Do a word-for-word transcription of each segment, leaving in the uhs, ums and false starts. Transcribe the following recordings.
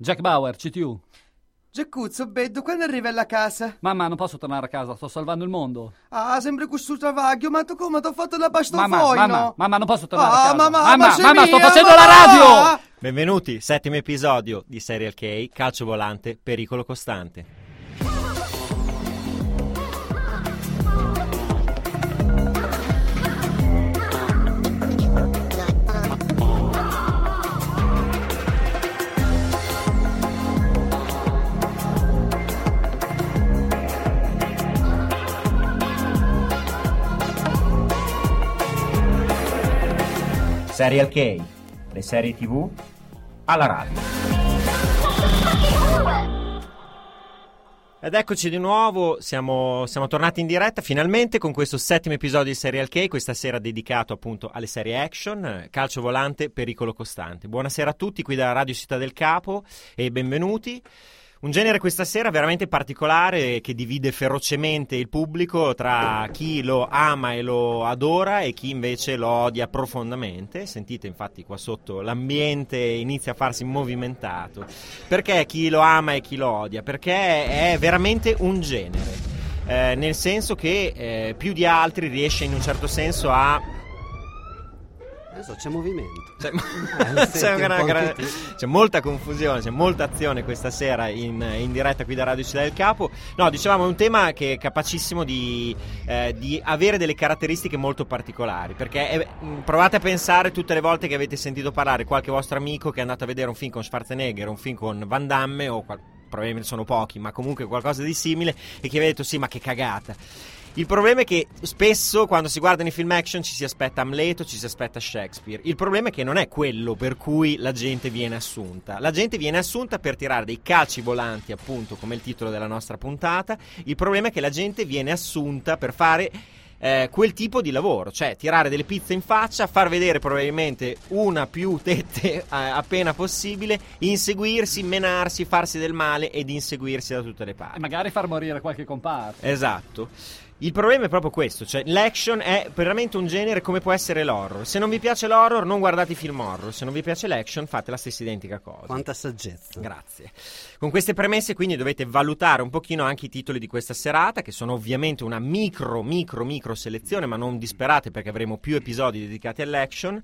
Jack Bauer, C T U. Giacuzzo, Beddo, quando arrivi alla casa? Mamma, non posso tornare a casa, sto salvando il mondo. Ah, sempre questo travaglio, ma tu come ti ho fatto la bastofoino? Mamma, mamma, mamma, non posso tornare ah, a casa. Mamma, mamma, mamma, mamma, sto mia, facendo mamma! la radio! Benvenuti, settimo episodio di Serial K, calcio volante, pericolo costante. Serial K, le serie tivù alla radio. Ed eccoci di nuovo, siamo, siamo tornati in diretta finalmente con questo settimo episodio di Serial K, questa sera dedicato appunto alle serie action, calcio volante, pericolo costante. Buonasera a tutti qui dalla Radio Città del Capo e benvenuti. Un genere questa sera veramente particolare che divide ferocemente il pubblico tra chi lo ama e lo adora e chi invece lo odia profondamente. Sentite infatti qua sotto l'ambiente inizia a farsi movimentato. Perché chi lo ama e chi lo odia? Perché è veramente un genere, eh, nel senso che eh, più di altri riesce in un certo senso a... Adesso c'è movimento, c'è, eh, c'è, una, una, c'è molta confusione, c'è molta azione questa sera in, in diretta qui da Radio Città del Capo. No, dicevamo, è un tema che è capacissimo di, eh, di avere delle caratteristiche molto particolari, perché è, provate a pensare tutte le volte che avete sentito parlare qualche vostro amico che è andato a vedere un film con Schwarzenegger, un film con Van Damme, o qual- probabilmente sono pochi, ma comunque qualcosa di simile, e che avete detto sì, ma che cagata. Il problema è che spesso quando si guardano i film action ci si aspetta Amleto, ci si aspetta Shakespeare. Il problema è che non è quello per cui la gente viene assunta. La gente viene assunta per tirare dei calci volanti, appunto, come il titolo della nostra puntata. Il problema è che la gente viene assunta per fare eh, quel tipo di lavoro, cioè tirare delle pizze in faccia, far vedere probabilmente una più tette eh, appena possibile, inseguirsi, menarsi, farsi del male ed inseguirsi da tutte le parti. E magari far morire qualche comparsa. Esatto. Il problema è proprio questo, cioè l'action è veramente un genere come può essere l'horror. Se non vi piace l'horror non guardate i film horror, se non vi piace l'action fate la stessa identica cosa. Quanta saggezza. Grazie. Con queste premesse quindi dovete valutare un pochino anche i titoli di questa serata, che sono ovviamente una micro micro micro selezione, ma non disperate perché avremo più episodi dedicati all'action,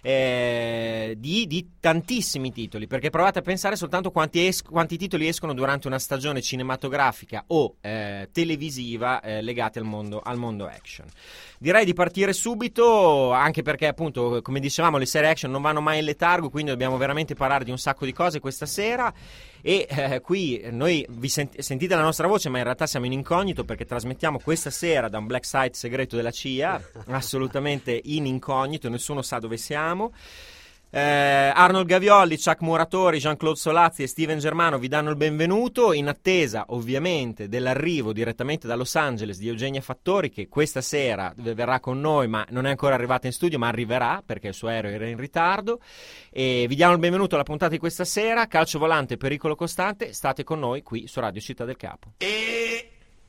eh, di, di tantissimi titoli, perché provate a pensare soltanto quanti, es- quanti titoli escono durante una stagione cinematografica o eh, televisiva eh, legati al mondo, al mondo action. Direi di partire subito, anche perché appunto, come dicevamo, le serie action non vanno mai in letargo, quindi dobbiamo veramente parlare di un sacco di cose questa sera. E eh, qui noi vi sent- sentite la nostra voce, ma in realtà siamo in incognito perché trasmettiamo questa sera da un black site segreto della C I A, assolutamente in incognito, nessuno sa dove siamo. Eh, Arnold Gavioli, Chuck Muratori, Jean-Claude Solazzi e Steven Germano vi danno il benvenuto, in attesa ovviamente dell'arrivo direttamente da Los Angeles di Eugenia Fattori, che questa sera verrà con noi, ma non è ancora arrivata in studio, ma arriverà perché il suo aereo era in ritardo. E vi diamo il benvenuto alla puntata di questa sera, calcio volante, pericolo costante. State con noi qui su Radio Città del Capo. E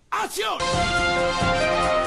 azione!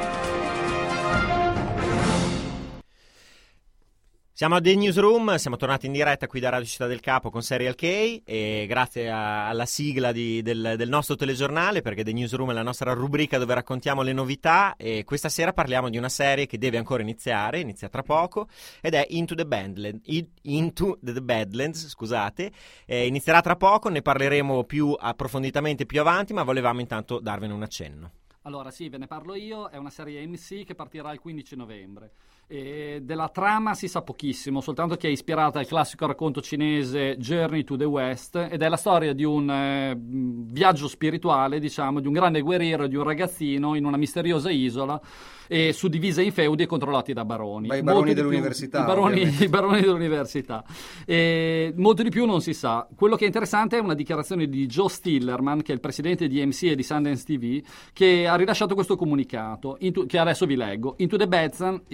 Siamo a The Newsroom, siamo tornati in diretta qui da Radio Città del Capo con Serial K e grazie a, alla sigla di, del, del nostro telegiornale, perché The Newsroom è la nostra rubrica dove raccontiamo le novità, e questa sera parliamo di una serie che deve ancora iniziare, inizia tra poco, ed è Into the Badlands, Into the Badlands, scusate, eh, inizierà tra poco, ne parleremo più approfonditamente più avanti, ma volevamo intanto darvene un accenno. Allora sì, ve ne parlo io, è una serie A M C che partirà il quindici novembre. E della trama si sa pochissimo, soltanto che è ispirata al classico racconto cinese Journey to the West, ed è la storia di un eh, viaggio spirituale, diciamo, di un grande guerriero e di un ragazzino in una misteriosa isola, e suddivise in feudi e controllati da baroni. Ma i baroni Molto dell'università. Più, i, baroni, I baroni dell'università. E molto di più non si sa. Quello che è interessante è una dichiarazione di Joe Stillerman, che è il presidente di A M C e di Sundance T V, che ha rilasciato questo comunicato, into, che adesso vi leggo. Into the Badlands, Into the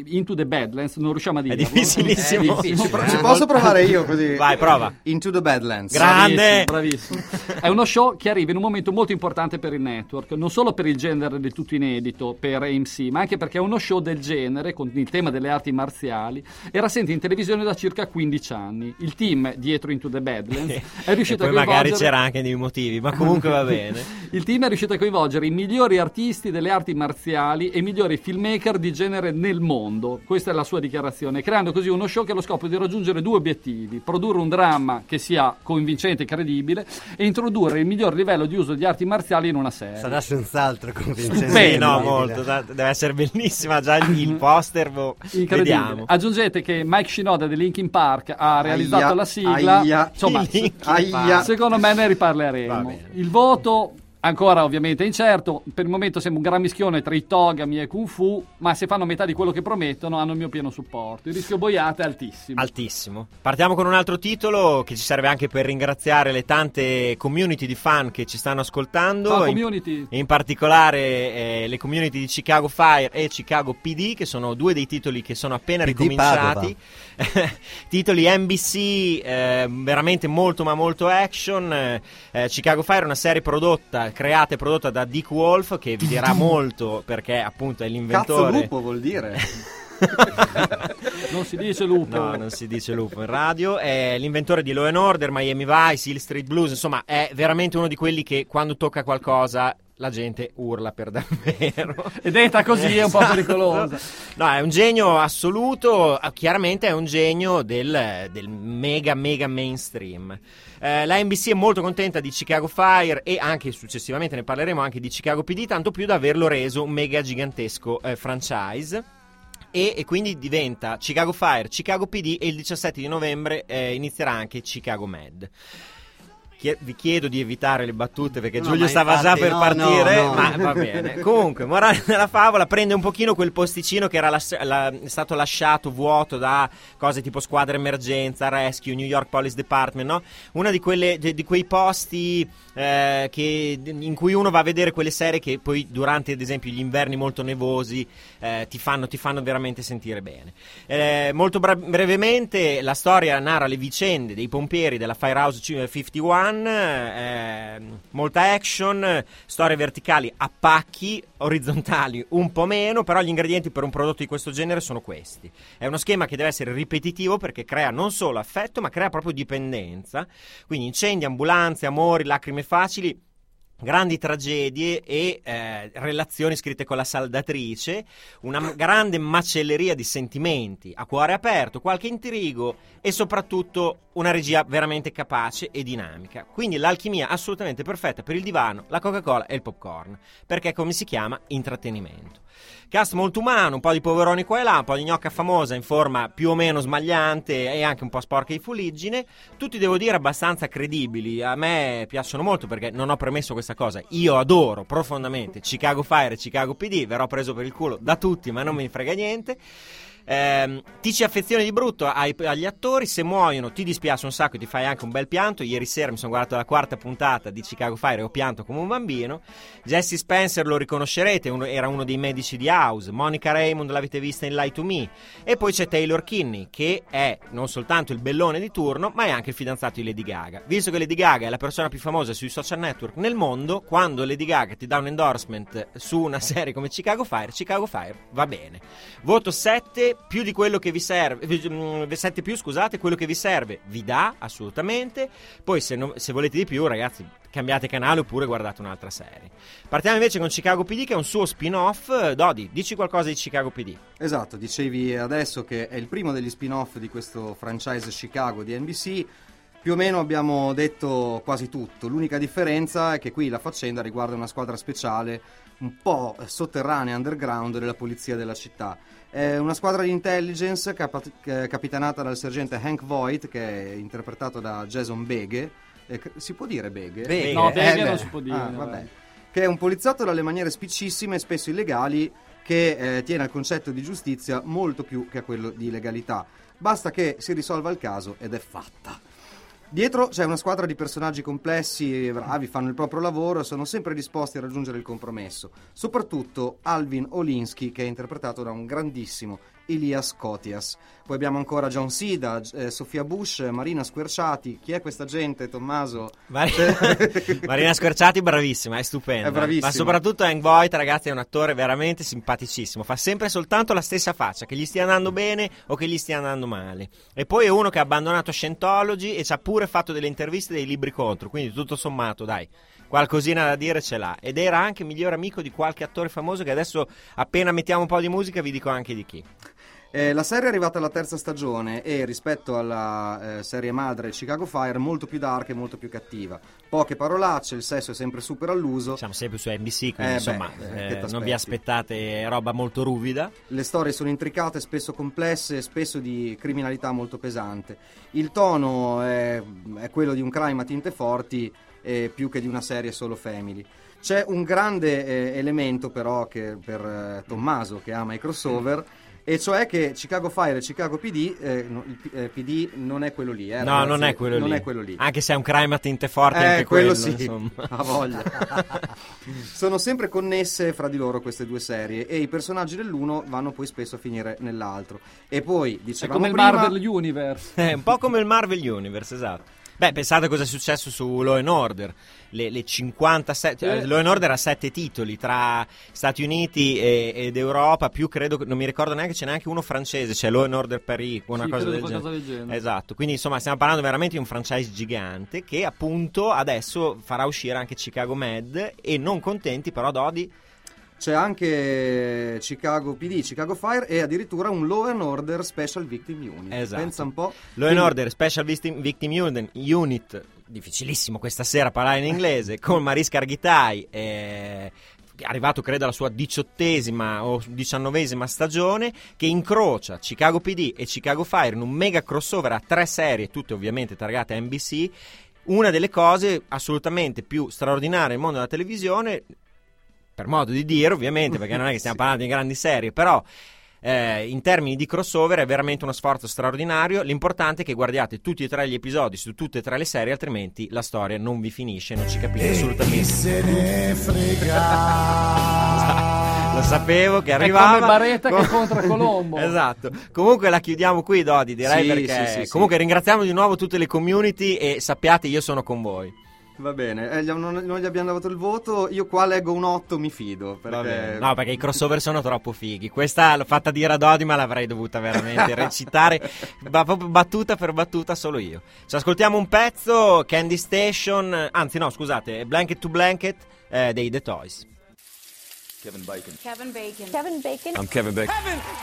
the Badlands, non riusciamo a dirlo. È difficilissimo. È difficile, Ci eh. posso provare io così? Vai, prova. Into the Badlands. Grande! Bravissimo, bravissimo. È uno show che arriva in un momento molto importante per il network, non solo per il genere del tutto inedito per A M C, ma anche perché uno show del genere, con il tema delle arti marziali, era assente in televisione da circa quindici anni. Il team dietro Into the Badlands è riuscito e a poi magari coinvolgere... c'era anche dei motivi, ma comunque va bene. Il team è riuscito a coinvolgere i migliori artisti delle arti marziali e i migliori filmmaker di genere nel mondo. Questa è la sua dichiarazione, creando così uno show che ha lo scopo di raggiungere due obiettivi: produrre un dramma che sia convincente e credibile e introdurre il miglior livello di uso di arti marziali in una serie. Sarà senz'altro convincente. Stupendo. Sì, no, molto, da- deve essere bellissima già il, il poster, boh. Incredibile. Vediamo. Aggiungete che Mike Shinoda di Linkin Park ha realizzato Aia, la sigla. aia, Insomma, Linkin aia. secondo me ne Va riparleremo. bene. Il voto ancora ovviamente incerto, per il momento sembra un gran mischione tra i Togami e Kung Fu, ma se fanno metà di quello che promettono hanno il mio pieno supporto. Il rischio boiata è altissimo. Altissimo. Partiamo con un altro titolo che ci serve anche per ringraziare le tante community di fan che ci stanno ascoltando. Ciao, in, community. in particolare eh, le community di Chicago Fire e Chicago P D, che sono due dei titoli che sono appena P D ricominciati. Titoli N B C, eh, veramente molto ma molto action. Eh, Chicago Fire è una serie prodotta, creata e prodotta da Dick Wolf, che vi dirà molto perché appunto è Cazzo l'inventore. lupo vuol dire. Non si dice lupo. No, non si dice lupo in radio. È l'inventore di Law and Order, Miami Vice, Hill Street Blues. Insomma, è veramente uno di quelli che quando tocca qualcosa la gente urla per davvero. E detta così è un po' Esatto. pericolosa. No, è un genio assoluto. Chiaramente è un genio del, del mega mega mainstream. Eh, la N B C è molto contenta di Chicago Fire e anche successivamente ne parleremo anche di Chicago P D, tanto più da averlo reso un mega gigantesco eh, franchise. E, e quindi diventa Chicago Fire, Chicago P D, e il diciassette di novembre eh, inizierà anche Chicago Med. Chie- vi chiedo di evitare le battute perché No, Giulio ma stava infatti, già per no, partire, no, no. ma va bene. Comunque, morale della favola, prende un pochino quel posticino che era las- la- è stato lasciato vuoto da cose tipo Squadra Emergenza, Rescue, New York Police Department, no? Una di quelle di, di quei posti eh, che, in cui uno va a vedere quelle serie che poi durante ad esempio gli inverni molto nevosi eh, ti fanno ti fanno veramente sentire bene. Eh, molto bra- brevemente la storia narra le vicende dei pompieri della Firehouse cinquantuno, eh, molta action, storie verticali a pacchi, orizzontali un po' meno, però gli ingredienti per un prodotto di questo genere sono questi. È uno schema che deve essere ripetitivo perché crea non solo affetto ma crea proprio dipendenza, quindi incendi, ambulanze, amori, lacrime facili, grandi tragedie e eh, relazioni scritte con la saldatrice, una m- grande macelleria di sentimenti a cuore aperto, qualche intrigo e soprattutto una regia veramente capace e dinamica. Quindi l'alchimia assolutamente perfetta per il divano, la Coca-Cola e il popcorn, perché come si chiama? Intrattenimento. Cast molto umano, un po' di poveroni qua e là, un po' di gnocca famosa in forma più o meno smagliante e anche un po' sporca di fuliggine, tutti devo dire abbastanza credibili. A me piacciono molto perché non ho premesso questa cosa, io adoro profondamente Chicago Fire e Chicago P D, verrò preso per il culo da tutti ma non mi frega niente. Eh, ti ci affezioni di brutto ai, agli attori, se muoiono ti dispiace un sacco e ti fai anche un bel pianto. Ieri sera mi sono guardato la quarta puntata di Chicago Fire e ho pianto come un bambino. Jesse Spencer lo riconoscerete, uno, era uno dei medici di House. Monica Raymond l'avete vista in Lie to Me. E poi c'è Taylor Kinney, che è non soltanto il bellone di turno ma è anche il fidanzato di Lady Gaga. Visto che Lady Gaga è la persona più famosa sui social network nel mondo, quando Lady Gaga ti dà un endorsement su una serie come Chicago Fire, Chicago Fire va bene. Voto sette, più di quello che vi serve, sette più scusate, quello che vi serve vi dà assolutamente. Poi se, non, se volete di più ragazzi cambiate canale oppure guardate un'altra serie. Partiamo invece con Chicago P D, che è un suo spin-off. Dodi, dici qualcosa di Chicago P D. Esatto, dicevi adesso che è il primo degli spin-off di questo franchise Chicago di N B C. Più o meno abbiamo detto quasi tutto. L'unica differenza è che qui la faccenda riguarda una squadra speciale un po' sotterranea, underground, della polizia della città. È una squadra di intelligence cap- capitanata dal sergente Hank Voight, che è interpretato da Jason Beghe. Eh, si può dire Beghe? Beghe. No, Beghe Eh, non beh. si può dire. Ah, vabbè. Che è un poliziotto dalle maniere spiccissime e spesso illegali, che eh, tiene al concetto di giustizia molto più che a quello di legalità. Basta che si risolva il caso ed è fatta. Dietro c'è una squadra di personaggi complessi e bravi, fanno il proprio lavoro e sono sempre disposti a raggiungere il compromesso. Soprattutto Alvin Olinsky, che è interpretato da un grandissimo Elias Koteas. Poi abbiamo ancora John Sida, eh, Sofia Bush, Marina Squerciati. Chi è questa gente, Tommaso? Mar- Marina Squerciati bravissima, è stupenda. È bravissima. Ma soprattutto Hank Voigt, ragazzi, è un attore veramente simpaticissimo. Fa sempre soltanto la stessa faccia, che gli stia andando bene o che gli stia andando male. E poi è uno che ha abbandonato Scientology e ci ha pure fatto delle interviste, dei libri contro. Quindi tutto sommato, dai, qualcosina da dire ce l'ha. Ed era anche miglior amico di qualche attore famoso, che adesso appena mettiamo un po' di musica vi dico anche di chi. Eh, la serie è arrivata alla terza stagione e rispetto alla eh, serie madre Chicago Fire molto più dark e molto più cattiva. Poche parolacce, il sesso è sempre super all'uso. Siamo sempre su N B C, quindi Eh, insomma beh, eh, che t'aspetti? non vi aspettate roba molto ruvida. Le storie sono intricate, spesso complesse, spesso di criminalità molto pesante. Il tono è, è quello di un crime a tinte forti eh, più che di una serie solo family. C'è un grande eh, elemento però che per eh, Tommaso, che ama i crossover, e cioè che Chicago Fire e Chicago P D, eh, no, il P- eh, P D non è quello lì. Eh, No, ragazzi, non è quello non lì. è quello lì. Anche se è un crime a tinte forti, Eh, anche quello, quello, sì, insomma. ha voglia. Sono sempre connesse fra di loro queste due serie e i personaggi dell'uno vanno poi spesso a finire nell'altro. E poi, È dicevamo come il prima, Marvel Universe. È un po' come il Marvel Universe, esatto. Beh, pensate cosa è successo su Law and Order. Le, le cinquantasette Eh. Law and Order ha sette titoli tra Stati Uniti e, ed Europa, più credo, non mi ricordo neanche, c'è neanche uno francese, c'è Law and Order Paris, una Sì, cosa, credo del qualcosa genere. del genere. Esatto, quindi insomma stiamo parlando veramente di un franchise gigante che appunto adesso farà uscire anche Chicago Med, e non contenti però Dodi. c'è anche Chicago P D, Chicago Fire e addirittura un Law and Order Special Victim Unit. Esatto. Pensa un po'. Law and Order Special Victim, Victim Unit, Unit, difficilissimo questa sera parlare in inglese, con Mariska Hargitay, eh, è arrivato credo alla sua diciottesima o diciannovesima stagione, che incrocia Chicago P D e Chicago Fire in un mega crossover a tre serie, tutte ovviamente targate a N B C. Una delle cose assolutamente più straordinarie nel mondo della televisione, per modo di dire ovviamente, perché non è che stiamo parlando di grandi serie, però eh, in termini di crossover è veramente uno sforzo straordinario. L'importante è che guardiate tutti e tre gli episodi su tutte e tre le serie, altrimenti la storia non vi finisce, non ci capite assolutamente. Chi se ne frega. Lo sapevo che È arrivava. come Baretta che incontra Colombo. Esatto. Comunque la chiudiamo qui, Dodi, direi, Sì, perché sì, sì, sì. comunque ringraziamo di nuovo tutte le community e sappiate, io sono con voi. Va bene, eh, gli- non, non gli abbiamo dato il voto, io qua leggo un otto, mi fido. Va Perché... bene. No, perché i crossover sono troppo fighi. Questa l'ho fatta dire a Dodi, ma l'avrei dovuta veramente recitare ba- proprio battuta per battuta solo io. Ci ascoltiamo un pezzo, Candy Station, anzi no, scusate, Blanket to Blanket eh, dei The Toys. Kevin Bacon. Kevin Bacon. Kevin Bacon. I'm Kevin Bacon.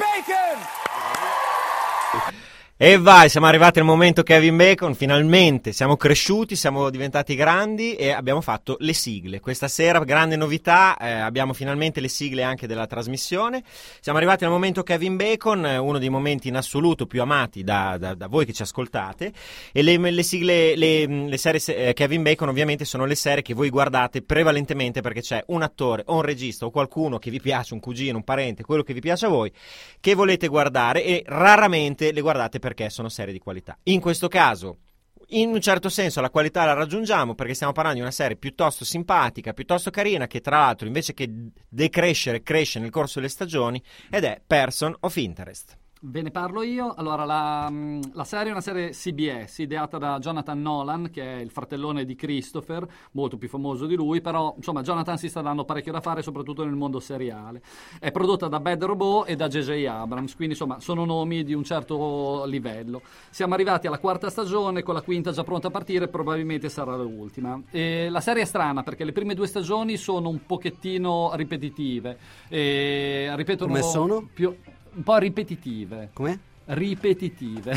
E vai, siamo arrivati al momento Kevin Bacon, finalmente siamo cresciuti, siamo diventati grandi e abbiamo fatto le sigle. Questa sera, grande novità, eh, abbiamo finalmente le sigle anche della trasmissione. Siamo arrivati al momento Kevin Bacon, eh, uno dei momenti in assoluto più amati da, da, da voi che ci ascoltate. E le, le sigle, le, le serie eh, Kevin Bacon ovviamente sono le serie che voi guardate prevalentemente perché c'è un attore o un regista o qualcuno che vi piace, un cugino, un parente, quello che vi piace a voi, che volete guardare, e raramente le guardate per perché sono serie di qualità. In questo caso, in un certo senso, la qualità la raggiungiamo perché stiamo parlando di una serie piuttosto simpatica, piuttosto carina, che tra l'altro invece che decrescere cresce nel corso delle stagioni, ed è Person of Interest. Ve ne parlo io. Allora, la, la serie è una serie C B S ideata da Jonathan Nolan, che è il fratellone di Christopher, molto più famoso di lui, però insomma Jonathan si sta dando parecchio da fare, soprattutto nel mondo seriale. È prodotta da Bad Robot e da J J Abrams, quindi insomma sono nomi di un certo livello. Siamo arrivati alla quarta stagione, con la quinta già pronta a partire, probabilmente sarà l'ultima. E la serie è strana perché le prime due stagioni sono un pochettino ripetitive. E ripetono Come sono? più... un po' ripetitive. Com'è? Ripetitive.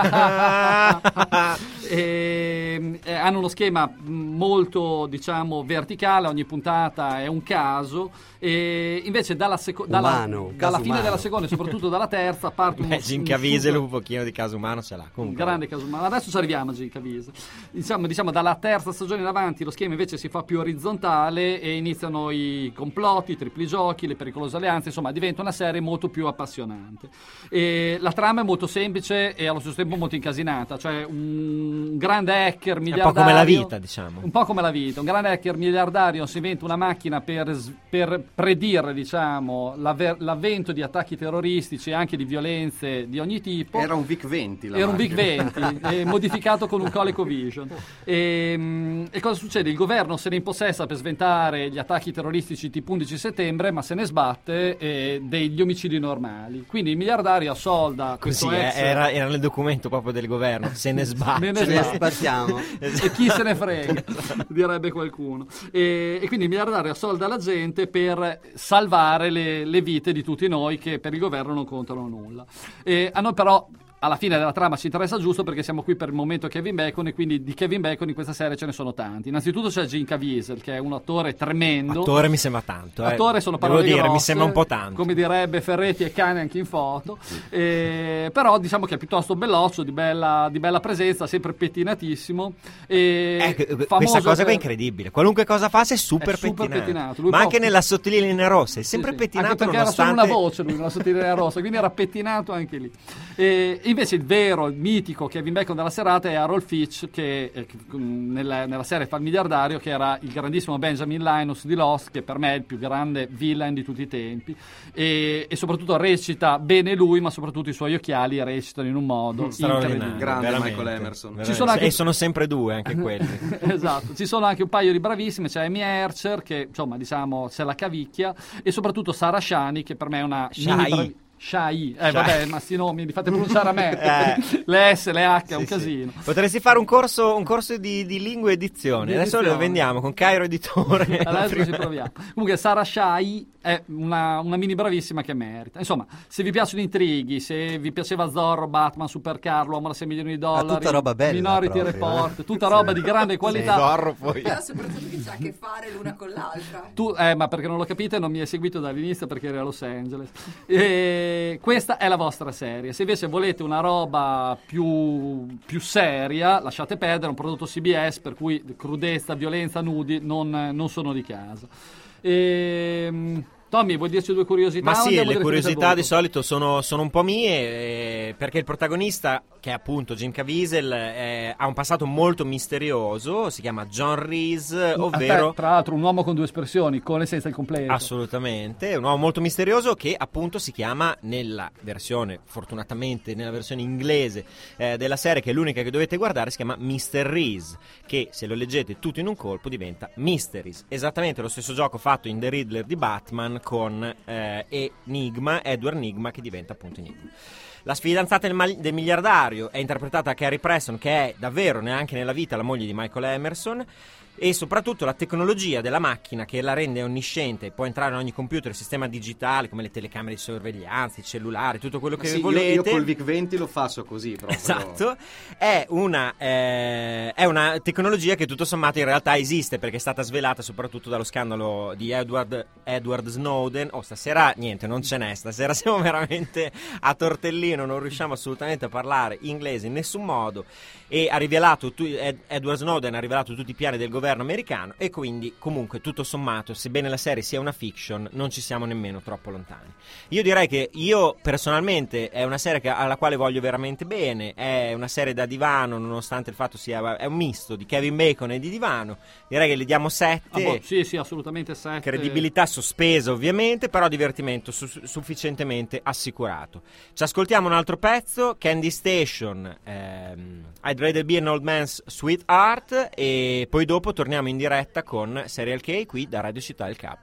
e, e hanno uno schema molto, diciamo, verticale, ogni puntata è un caso, e invece dalla, seco- dalla, Umano, dalla caso fine umano. della seconda e soprattutto dalla terza parte uno, Beh, Jim un Caviezel super- un pochino di caso umano ce l'ha. un Comunque, grande caso umano. Adesso ci arriviamo a Jim Caviezel. Diciamo, diciamo dalla terza stagione in avanti lo schema invece si fa più orizzontale e iniziano i complotti, i tripli giochi, le pericolose alleanze, insomma diventa una serie molto più appassionante. E la trama trama è molto semplice e allo stesso tempo molto incasinata, cioè un grande hacker miliardario. Un po' come la vita, diciamo. Un po' come la vita. Un grande hacker miliardario si inventa una macchina per, per predire, diciamo, l'avver- l'avvento di attacchi terroristici e anche di violenze di ogni tipo. Era un VIC venti la Era un macchina. VIC venti, eh, modificato con un ColecoVision. E, e cosa succede? Il governo se ne impossessa per sventare gli attacchi terroristici tipo undici settembre, ma se ne sbatte eh, degli omicidi normali. Quindi il miliardario assolda Così, questo ex... eh, era, era nel documento proprio del governo, se ne sbatte. Me ne Ce ne sbatte. sbattiamo. E chi se ne frega, direbbe qualcuno. E, e quindi il miliardario assolda la gente per salvare le, le vite di tutti noi che per il governo non contano nulla. E a noi però alla fine della trama ci interessa giusto perché siamo qui per il momento Kevin Bacon e quindi di Kevin Bacon in questa serie ce ne sono tanti. Innanzitutto c'è Jim Caviezel che è un attore tremendo. Attore mi sembra tanto. Eh. Attore sono Devo parole dire, grosse, mi sembra un po' tanto. come direbbe Ferretti e cane anche in foto. Eh, però diciamo che è piuttosto belloccio, di bella, di bella presenza, sempre pettinatissimo. E Ecco, famoso questa cosa per- qua è incredibile. Qualunque cosa fa sei super, È super pettinato. pettinato. Lui Ma anche può- nella sottolinea rossa, è Sì, sempre sì. pettinato anche perché era solo nonostante... una voce lui nella sottolinea rossa, quindi era pettinato anche lì. E invece il vero, il mitico Kevin Bacon della serata è Harold Fitch che eh, nella, nella serie fa il miliardario, che era il grandissimo Benjamin Linus di Lost, che per me è il più grande villain di tutti i tempi, e, e soprattutto recita bene lui, ma soprattutto i suoi occhiali recitano in un modo straordinario, incredibile. Grande veramente, Michael Emerson. veramente. Ci sono anche- E sono sempre due anche quelli. Esatto, ci sono anche un paio di bravissime, c'è Amy Archer che insomma diciamo se la cavicchia, e soprattutto Sara Shani che per me è una Shai. mini bravi- Shai, eh vabbè, ma sti nomi li fate pronunciare a me. Eh. Le S, le H, è un Sì, sì. casino. Potresti fare un corso, un corso di, di lingua e edizione. Di Adesso edizione. lo vendiamo con Cairo Editore. Adesso ci proviamo. Comunque Sara Shai è una, una mini bravissima che merita. Insomma, se vi piacciono i intrighi, se vi piaceva Zorro, Batman, Supercar, l'uomo da sei milioni di dollari, tutta roba bella Minority proprio, Report, eh. tutta roba di grande qualità. Zorro poi. Però soprattutto che c'ha a che fare l'una con l'altra. Tu, eh, ma perché non lo capite, non mi hai seguito dall'inizio perché eri a Los Angeles. E questa è la vostra serie. Se invece volete una roba più, più seria, lasciate perdere, è un prodotto C B S, per cui crudezza, violenza, nudi non, non sono di casa. E, Tommy, vuoi dirci due curiosità? Ma o sì, andiamo le direttamente al curiosità di voto? solito sono, sono un po' mie, eh, perché il protagonista, che è appunto Jim Caviezel, eh, ha un passato molto misterioso, si chiama John Reese, ovvero... Aspetta, tra l'altro un uomo con due espressioni, con e senza il completo. Assolutamente, un uomo molto misterioso che appunto si chiama nella versione, fortunatamente nella versione inglese eh, della serie, che è l'unica che dovete guardare, si chiama mister Reese, che se lo leggete tutto in un colpo diventa Mysteries, esattamente lo stesso gioco fatto in The Riddler di Batman con eh, Enigma, Edward Nigma, che diventa appunto Enigma. La fidanzata del, mal- del miliardario è interpretata da Carrie Preston, che è davvero neanche nella vita la moglie di Michael Emerson, e soprattutto la tecnologia della macchina che la rende onnisciente, può entrare in ogni computer, sistema digitale come le telecamere di sorveglianza, i cellulari, tutto quello che Sì, io, volete. io col VIC venti lo faccio così proprio. Esatto, è una, eh, è una tecnologia che tutto sommato in realtà esiste, perché è stata svelata soprattutto dallo scandalo di Edward, Edward Snowden. Oh, stasera niente, non ce n'è, stasera siamo veramente a tortellino, non riusciamo assolutamente a parlare inglese in nessun modo, e ha rivelato tu, Ed, Edward Snowden ha rivelato tutti i piani del governo americano, e quindi comunque tutto sommato, sebbene la serie sia una fiction, non ci siamo nemmeno troppo lontani. Io direi che io personalmente è una serie che, alla quale voglio veramente bene, è una serie da divano, nonostante il fatto sia è un misto di Kevin Bacon e di divano. Direi che le diamo sette. Ah, boh, sì, sì, assolutamente sette. Credibilità sospesa ovviamente, però divertimento su- sufficientemente assicurato. Ci ascoltiamo un altro pezzo, Candy Station, ehm, I'd Rather Be an Old Man's Sweetheart, e poi dopo torniamo in diretta con Serial K qui da Radio Città del Capo.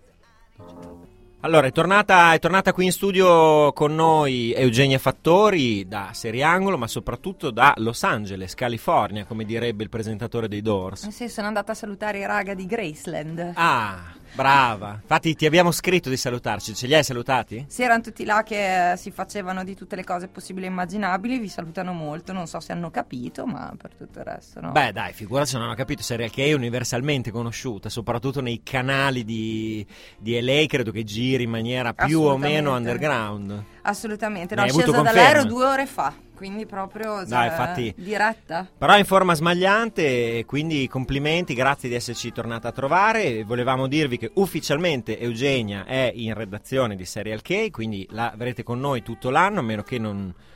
Allora, è tornata, è tornata qui in studio con noi Eugenia Fattori da Seriangolo, ma soprattutto da Los Angeles, California, come direbbe il presentatore dei Doors. Eh sì, sono andata a salutare i raga di Graceland. Ah, brava. Infatti ti abbiamo scritto di salutarci, ce li hai salutati? Si erano tutti là che eh, si facevano di tutte le cose possibili e immaginabili, vi salutano molto, non so se hanno capito, ma per tutto il resto no. Beh dai, figurati se non hanno capito, Serial K è universalmente conosciuta, soprattutto nei canali di, di L A, credo che giri in maniera più o meno Assolutamente. underground. Assolutamente, Ne no, hai avuto scesa conferma? dall'aereo due ore fa, quindi proprio cioè, Dai, infatti- diretta. Però in forma smagliante, e quindi complimenti, grazie di esserci tornata a trovare. E volevamo dirvi che ufficialmente Eugenia è in redazione di Serial K, quindi la avrete con noi tutto l'anno, a meno che non,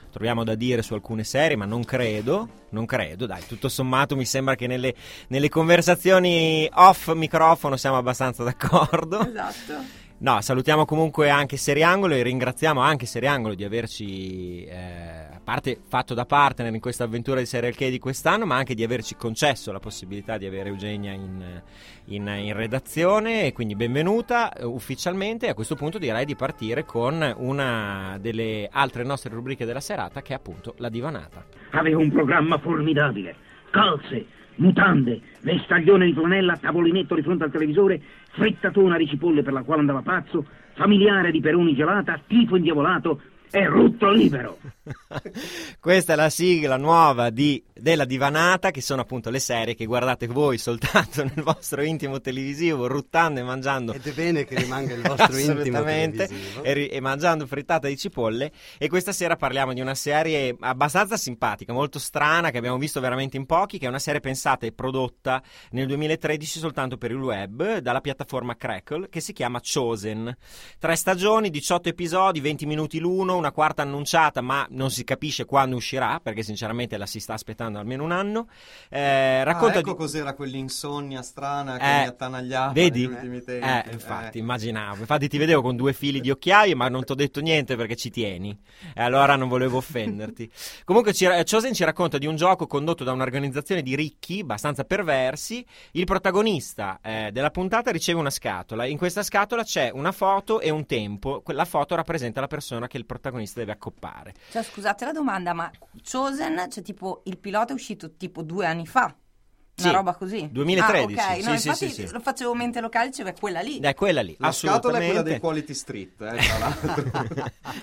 troviamo da dire su alcune serie, ma non credo, non credo, dai, tutto sommato mi sembra che nelle, nelle conversazioni off microfono siamo abbastanza d'accordo. Esatto. No, salutiamo comunque anche Seriangolo e ringraziamo anche Seriangolo di averci, eh, a parte fatto da partner in questa avventura di Serial K di quest'anno, ma anche di averci concesso la possibilità di avere Eugenia in, in, in redazione, e quindi benvenuta eh, ufficialmente. E a questo punto direi di partire con una delle altre nostre rubriche della serata, che è appunto la divanata. Aveva un programma formidabile, calze, mutande, vestaglione di flanella, tavolinetto di fronte al televisore, frittatona di cipolle per la quale andava pazzo, familiare di peroni gelata, tifo indiavolato e rutto libero. Questa è la sigla nuova di, della divanata, che sono appunto le serie che guardate voi soltanto nel vostro intimo televisivo, ruttando e mangiando. Ed è bene che rimanga il vostro intimo televisivo. E, ri- e mangiando frittata di cipolle. E questa sera parliamo di una serie abbastanza simpatica, molto strana, che abbiamo visto veramente in pochi, che è una serie pensata e prodotta nel duemilatredici soltanto per il web dalla piattaforma Crackle, che si chiama Chosen. Tre stagioni, diciotto episodi, venti minuti l'uno, una quarta annunciata, ma non si capisce quando uscirà, perché sinceramente la si sta aspettando almeno un anno. Eh, racconta ah, ecco di... cos'era quell'insonnia strana che eh, mi attanagliava vedi? negli ultimi tempi. Eh, infatti, eh. immaginavo. Infatti ti vedevo con due fili di occhiaie, ma non ti ho detto niente perché ci tieni. E allora non volevo offenderti. Comunque ci, Chosen ci racconta di un gioco condotto da un'organizzazione di ricchi, abbastanza perversi. Il protagonista eh, della puntata riceve una scatola. In questa scatola c'è una foto e un tempo. La foto rappresenta la persona che il protagonista deve accoppare. Cioè, scusate la domanda, ma Chosen, cioè tipo il pilota è uscito tipo due anni fa? Una sì, roba così? duemilatredici. Ah, ok, no, sì, infatti sì, sì, sì. lo facevo mente locale, diceva quella lì. È quella lì, la scatola è quella dei Quality Street, eh, tra l'altro.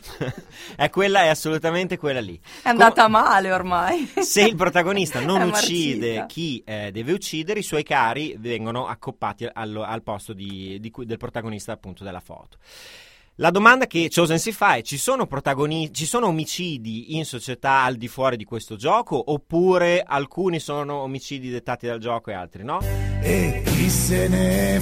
È quella, è assolutamente quella lì. È andata Com- male ormai. Se il protagonista non uccide marcita. chi eh, deve uccidere, i suoi cari vengono accoppati al, al posto di, di, del protagonista, appunto, della foto. La domanda che Chosen si fa è: ci sono protagoni- ci sono omicidi in società al di fuori di questo gioco, oppure alcuni sono omicidi dettati dal gioco e altri no? E chi se ne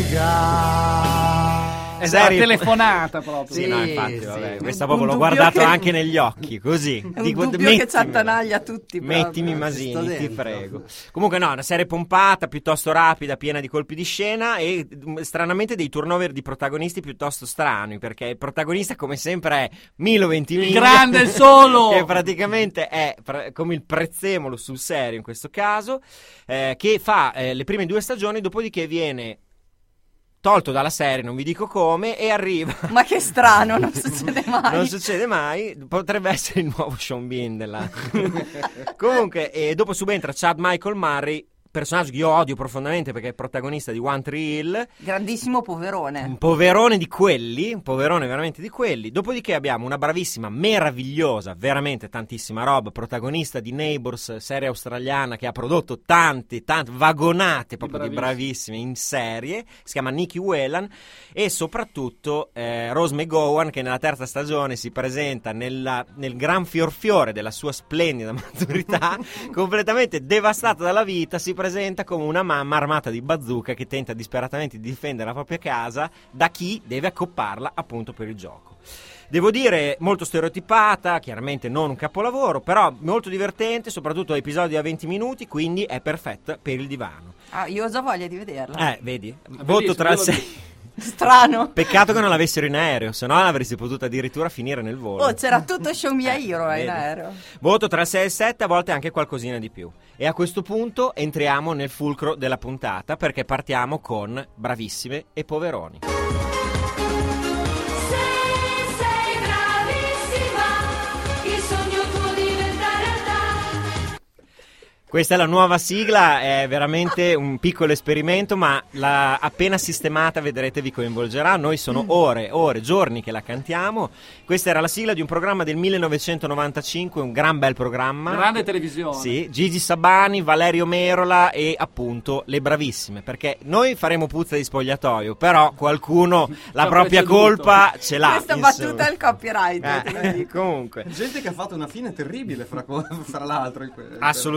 frega? È una telefonata proprio. Sì, Sì, no, infatti, sì. vabbè, questa Un proprio l'ho dubbio guardato che- anche negli occhi, così. È un Dico, dubbio mettimela. che ci attanaglia tutti proprio. Mettimi Ci sto Masini, ti dentro. prego. Comunque no, una serie pompata, piuttosto rapida, piena di colpi di scena e mh, stranamente dei turnover di protagonisti piuttosto strani, perché il protagonista come sempre è Milo Ventimiglia. Grande il solo! Che praticamente è pra- come il prezzemolo sul serio in questo caso, eh, che fa eh, le prime due stagioni, dopodiché viene tolto dalla serie, non vi dico come, e arriva. Ma che strano, non succede mai. Non succede mai, potrebbe essere il nuovo Sean Bean della... Comunque, e dopo subentra Chad Michael Murray, personaggio che io odio profondamente perché è protagonista di One Tree Hill. Grandissimo poverone. Un poverone di quelli, un poverone veramente di quelli. Dopodiché abbiamo una bravissima, meravigliosa, veramente tantissima roba, protagonista di Neighbours, serie australiana che ha prodotto tante, tante vagonate proprio di bravissime in serie. Si chiama Nikki Whelan. E soprattutto eh, Rose McGowan, che nella terza stagione si presenta nella, nel gran fiorfiore della sua splendida maturità, completamente devastata dalla vita. Si presenta come una mamma armata di bazooka che tenta disperatamente di difendere la propria casa da chi deve accopparla appunto per il gioco. Devo dire, molto stereotipata, chiaramente non un capolavoro, però molto divertente, soprattutto episodi a venti minuti, quindi è perfetta per il divano. Ah, io ho già voglia di vederla. Eh, vedi? Voto tra il sei. Strano. Peccato che non l'avessero in aereo, se no l'avresti potuto addirittura finire nel volo. Oh, c'era tutto Show Me a Hero Vedi? in aereo. Voto tra il sei e il sette, a volte anche qualcosina di più. E a questo punto entriamo nel fulcro della puntata, perché partiamo con Bravissime e Poveroni. Questa è la nuova sigla, è veramente un piccolo esperimento, ma la appena sistemata vedrete vi coinvolgerà. Noi sono ore, ore, giorni che la cantiamo. Questa era la sigla di un programma del millenovecentonovantacinque, un gran bel programma. Grande televisione. Sì, Gigi Sabani, Valerio Merola e appunto Le Bravissime, perché noi faremo puzza di spogliatoio, però qualcuno la Ci ha propria preceduto. colpa ce l'ha. Questa insomma. battuta è il copyright. te lo Eh, dico. comunque. Gente che ha fatto una fine terribile fra, co- fra l'altro. In que- in Assolutamente,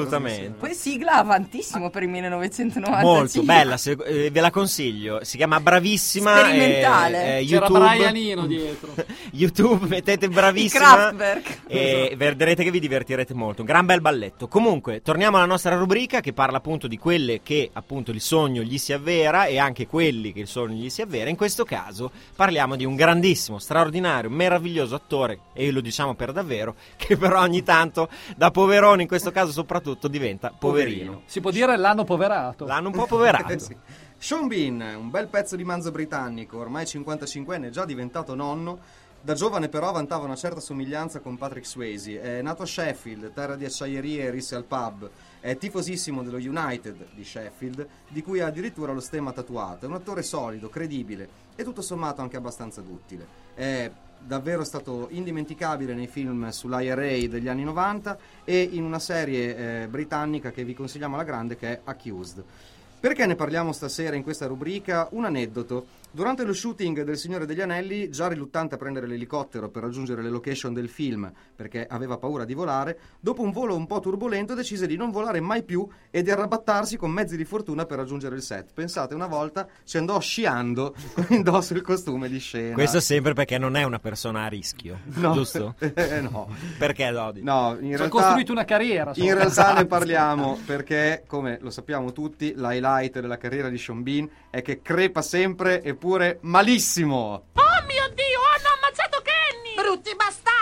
assolutamente. Poi sigla avantissimo per il millenovecentonovantacinque. Molto bella, se, eh, ve la consiglio. Si chiama Bravissima. Sperimentale. Eh, eh, C'era YouTube, Brianino dietro. YouTube, mettete I Bravissima Kraftwerk. e vedrete che vi divertirete molto. Un gran bel balletto. Comunque, torniamo alla nostra rubrica che parla appunto di quelle che appunto il sogno gli si avvera e anche quelli che il sogno gli si avvera. In questo caso parliamo di un grandissimo, straordinario, meraviglioso attore, e lo diciamo per davvero, che però ogni tanto da poverone, in questo caso soprattutto, diventa poverino. Si può dire l'hanno poverato. L'hanno un po' poverato. Eh sì. Sean Bean, un bel pezzo di manzo britannico, ormai cinquantacinquenne, già diventato nonno. Da giovane però vantava una certa somiglianza con Patrick Swayze. È nato a Sheffield, terra di acciaierie e risse al pub. È tifosissimo dello United di Sheffield, di cui ha addirittura lo stemma tatuato. È un attore solido, credibile e tutto sommato anche abbastanza duttile. È davvero stato indimenticabile nei film sull'I R A degli anni novanta e in una serie eh, britannica che vi consigliamo alla grande, che è Accused. Perché ne parliamo stasera in questa rubrica? Un aneddoto. Durante lo shooting del Signore degli Anelli, già riluttante a prendere l'elicottero per raggiungere le location del film perché aveva paura di volare, dopo un volo un po' turbolento decise di non volare mai più e di arrabattarsi con mezzi di fortuna per raggiungere il set. Pensate, una volta ci andò sciando con indosso il costume di scena. Questo sempre perché non è una persona a rischio, No. giusto? Eh, no. Perché Dodi? No, in Ci ha realtà, costruito una carriera. in realtà ne parliamo perché, come lo sappiamo tutti, l'highlight della carriera di Sean Bean è che crepa sempre eppure malissimo. Oh mio Dio, hanno ammazzato Kenny! Brutti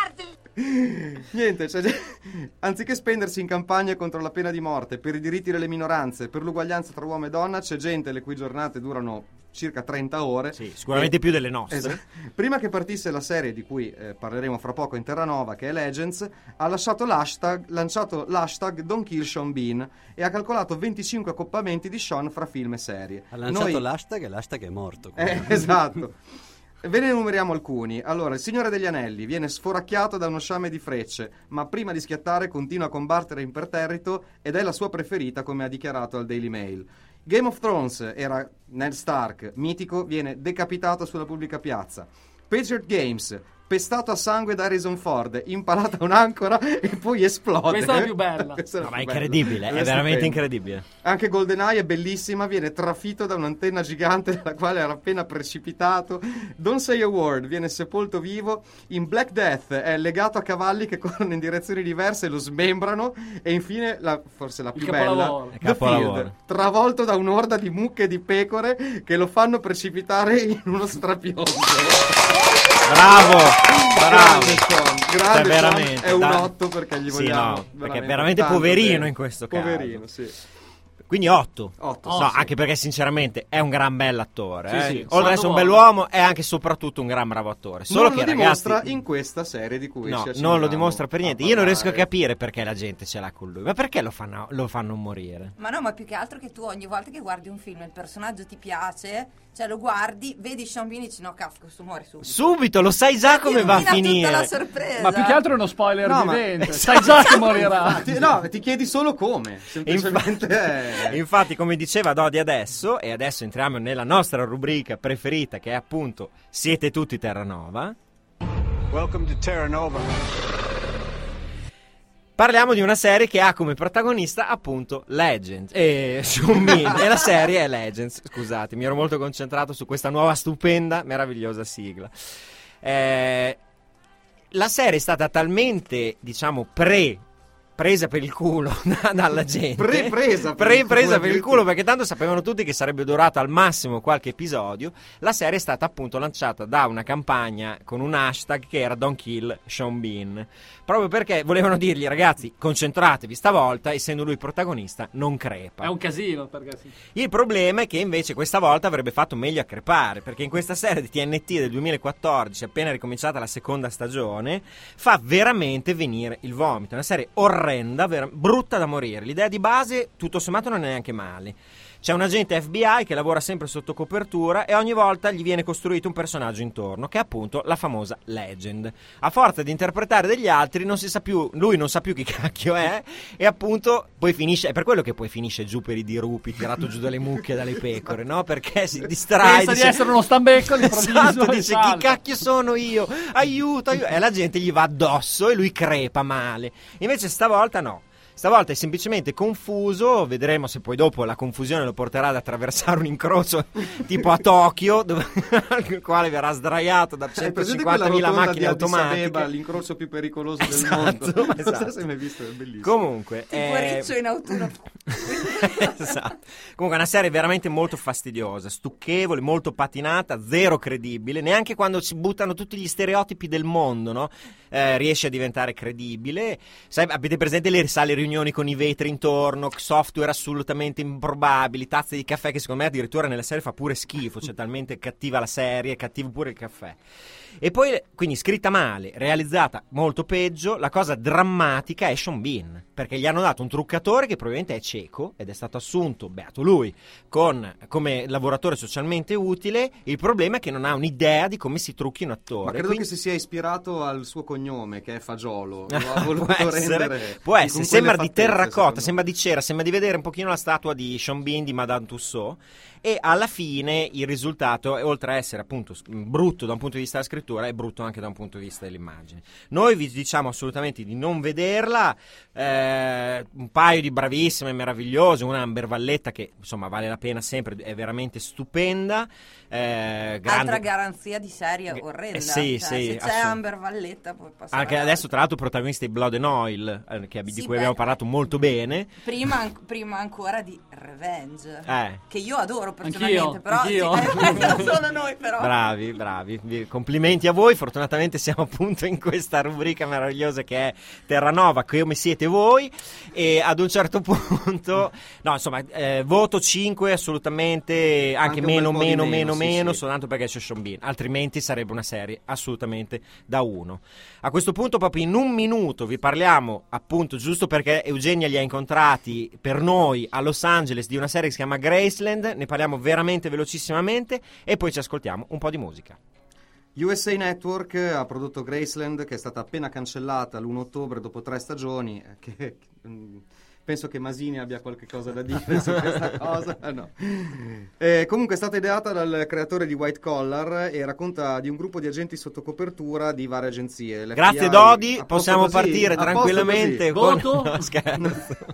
bastardi! Niente, cioè, anziché spendersi in campagne contro la pena di morte, per i diritti delle minoranze, per l'uguaglianza tra uomo e donna, c'è gente le cui giornate durano circa trenta ore. Sì, sicuramente E- più delle nostre. Esatto. Prima che partisse la serie di cui eh, parleremo fra poco in Terranova, che è Legends, ha lasciato l'hashtag, lanciato l'hashtag Don't Kill Sean Bean e ha calcolato venticinque accoppiamenti di Sean fra film e serie. Ha lanciato Noi- l'hashtag e l'hashtag è morto. Eh, esatto. Ve ne enumeriamo alcuni. Allora, il Signore degli Anelli viene sforacchiato da uno sciame di frecce, ma prima di schiattare continua a combattere imperterrito ed è la sua preferita, come ha dichiarato al Daily Mail. Game of Thrones era Ned Stark, mitico, viene decapitato sulla pubblica piazza. Patriot Games, pestato a sangue da Harrison Ford, impalata un'ancora e poi esplode. Questa è la più bella. Questa è la No, ma più è bella. incredibile, è Questa veramente stupenda. incredibile. Anche GoldenEye è bellissima, viene trafitto da un'antenna gigante dalla quale era appena precipitato. Don't Say a Word viene sepolto vivo. In Black Death è legato a cavalli che corrono in direzioni diverse e lo smembrano. E infine, la, forse la più Il bella, capolavoro. Il The capolavoro. Field, travolto da un'orda di mucche e di pecore che lo fanno precipitare in uno strapionzo. Bravo, bravo. Grande Sean, Cioè, grande Sean, veramente, è un dai. otto perché gli Sì, vogliamo no, perché è veramente tanto poverino bene. in questo caso. Poverino, sì. Quindi otto. Otto. No, Oh, sì. anche perché sinceramente è un gran bell'attore. Sì, eh. sì, Oltre ad quando essere un vuole. bell'uomo, è anche e soprattutto un gran bravo attore. Solo non che lo dimostra ragazzi, in questa serie di cui no, ci non accingiamo lo dimostra per niente. a Io non riesco a parlare. capire perché la gente ce l'ha con lui. Ma perché lo fanno, lo fanno morire? Ma no, ma più che altro che tu ogni volta che guardi un film e il personaggio ti piace, cioè lo guardi, vedi Sean Bean e dici no, cazzo, questo muore subito. Subito, lo sai già come va a Rovina tutta finire. la sorpresa. Ma più che altro è uno spoiler No, ma- vivente. Sai già che morirà. Ti- no, ti chiedi solo come. Semplicemente è- E infatti, come diceva Dodi adesso, e adesso entriamo nella nostra rubrica preferita, che è appunto Siete tutti Terranova. Welcome to Terranova. Parliamo di una serie che ha come protagonista appunto Legends e Sean Bean, e la serie è Legends. Scusate, mi ero molto concentrato su questa nuova stupenda, meravigliosa sigla. Eh, la serie è stata talmente, diciamo, pre presa per il culo da- dalla gente. Pre-presa per Pre- il presa culo, per il culo, perché tanto sapevano tutti che sarebbe durato al massimo qualche episodio. La serie è stata appunto lanciata da una campagna con un hashtag che era Don't Kill Sean Bean, proprio perché volevano dirgli: ragazzi, concentratevi stavolta, essendo lui protagonista non crepa. È un casino perché sì. Il problema è che invece questa volta avrebbe fatto meglio a crepare, perché in questa serie di T N T del duemilaquattordici, appena ricominciata la seconda stagione, fa veramente venire il vomito. È una serie orrenda, vera- brutta da morire. L'idea di base, tutto sommato, non è neanche male. C'è un agente F B I che lavora sempre sotto copertura e ogni volta gli viene costruito un personaggio intorno, che è appunto la famosa Legend. A forza di interpretare degli altri, non si sa più, lui non sa più chi cacchio è, e appunto poi finisce, è per quello che poi finisce giù per i dirupi, tirato giù dalle mucche e dalle pecore, no? Perché si distrae. Pensa di essere uno stambecco all'improvviso Esatto, e dice: chi salta. cacchio sono io? Aiuto, aiuto. E la gente gli va addosso e lui crepa male. Invece stavolta no. Stavolta è semplicemente confuso, vedremo se poi dopo la confusione lo porterà ad attraversare un incrocio tipo a Tokyo, dove, al quale verrà sdraiato da centocinquantamila macchine automatiche. L'incrocio più pericoloso esatto, del mondo. Esatto. Non so se mai visto, è bellissimo. Comunque, tipo eh... Riccio in autunno. Esatto. Comunque è una serie veramente molto fastidiosa, stucchevole, molto patinata, zero credibile, neanche quando ci buttano tutti gli stereotipi del mondo, no? Eh, riesce a diventare credibile. Sai, avete presente le sale riunioni con i vetri intorno, software assolutamente improbabili, tazze di caffè che secondo me addirittura nella serie fa pure schifo, cioè talmente cattiva la serie, cattivo pure il caffè. E poi, quindi scritta male, realizzata molto peggio. La cosa drammatica è Sean Bean, perché gli hanno dato un truccatore che probabilmente è cieco ed è stato assunto, beato lui, con, come lavoratore socialmente utile. Il problema è che non ha un'idea di come si trucchi un attore. Ma credo quindi... che si sia ispirato al suo cognome, che è Fagiolo. Lo ha voluto può essere, rendere può essere. Sembra di terracotta, me. sembra di cera, sembra di vedere un pochino la statua di Sean Bean di Madame Tussauds. E alla fine il risultato, oltre a essere appunto brutto da un punto di vista della scrittura, è brutto anche da un punto di vista dell'immagine. Noi vi diciamo assolutamente di non vederla. Eh, un paio di bravissime, meravigliose, una Amber Valletta che insomma vale la pena sempre, è veramente stupenda. Eh, grande... Altra garanzia di serie orrenda. Eh, sì, cioè, sì, se c'è assolut- Amber Valletta puoi passare. Anche adesso tra l'altro protagonista di Blood and Oil, eh, che, sì, di cui beh, abbiamo parlato molto bene. Prima, an- prima ancora di Revenge, eh. che io adoro personalmente, anch'io, però anch'io. Sì, non solo noi però. Bravi, bravi, complimenti a voi. Fortunatamente siamo appunto in questa rubrica meravigliosa che è Terranova, come siete voi. E ad un certo punto, no insomma, eh, voto cinque assolutamente, anche, anche meno, meno, meno, meno, sì, meno sì. Soltanto perché c'è Sean Bean, altrimenti sarebbe una serie assolutamente da uno. A questo punto proprio in un minuto vi parliamo, appunto giusto perché Eugenia li ha incontrati per noi a Los Angeles, di una serie che si chiama Graceland. Ne parliamo veramente velocissimamente e poi ci ascoltiamo un po' di musica. U S A Network ha prodotto Graceland, che è stata appena cancellata l'primo ottobre dopo tre stagioni, che, che penso che Masini abbia qualche cosa da dire su questa cosa. No. Eh, comunque è stata ideata dal creatore di White Collar e racconta di un gruppo di agenti sotto copertura di varie agenzie. L'F B I, grazie Dodi, possiamo così, partire tranquillamente con... Voto? No, scherzo.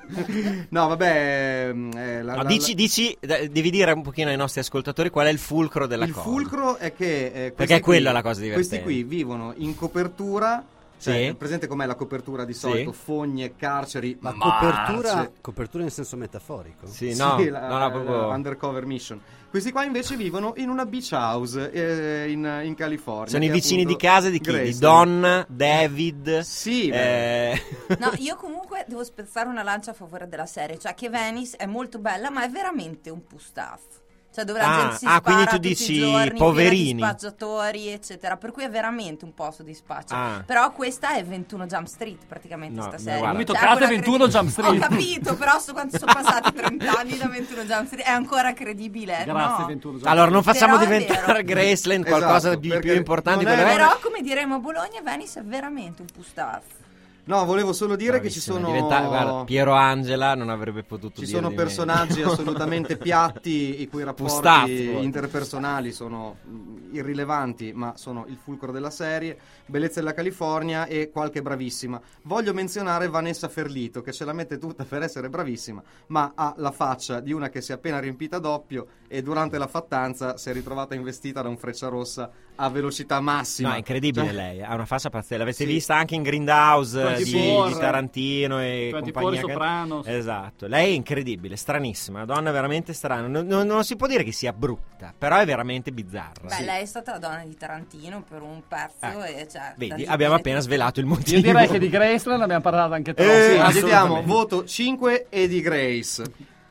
No, vabbè, eh, la, no, la, dici, dici, devi dire un pochino ai nostri ascoltatori qual è il fulcro della il cosa. Il fulcro è che eh, perché è quella qui, la cosa divertente. Questi qui vivono in copertura. Cioè, sì. Presente com'è la copertura di solito? Sì. Fogne, carceri, ma marce. copertura, copertura in senso metaforico? Sì, no, sì, la, no, no proprio... undercover mission. Questi qua invece vivono in una beach house eh, in, in California. Sono i vicini di casa di chi? Grace. Di Donna, David. Sì. Eh... No, io comunque devo spezzare una lancia a favore della serie. Cioè che Venice è molto bella, ma è veramente un pustaff. Cioè dove la ah, gente si ah, spara quindi tu tutti dici i giorni, poverini, spacciatori eccetera, per cui è veramente un posto di spaccio. Ah. Però questa è ventuno Jump Street praticamente, no, sta serie. Non mi cioè, toccate ventuno Jump Street. Ho capito, però so quanto sono passati trenta anni da ventuno Jump Street, è ancora credibile. Grazie no. ventuno Jump Allora non facciamo però diventare Graceland qualcosa esatto, di più importante. È... Però come diremo a Bologna, Venice è veramente un pustaff. No, volevo solo dire Bravissima, che ci sono diventa... Guarda, Piero Angela non avrebbe potuto ci dire sono di personaggi meno. assolutamente piatti, i cui rapporti Pustato. interpersonali sono irrilevanti, ma sono il fulcro della serie. Bellezza della California e qualche bravissima. Voglio menzionare Vanessa Ferlito, che ce la mette tutta per essere bravissima, ma ha la faccia di una che si è appena riempita doppio e durante la fattanza si è ritrovata investita da un Frecciarossa a velocità massima. No, è incredibile cioè... lei, ha una faccia pazzesca. L'avete sì. vista anche in Grindhouse di, di Tarantino e compagnia. Sopranos. Esatto, lei è incredibile, stranissima, una donna veramente strana. Non, non, non si può dire che sia brutta, però è veramente bizzarra. Beh, sì. lei è stata la donna di Tarantino per un pezzo eh. e cioè, vedi, abbiamo appena svelato il motivo. Io direi che di Graceland abbiamo parlato anche troppo. Eh, sì, diamo voto cinque e di Grace.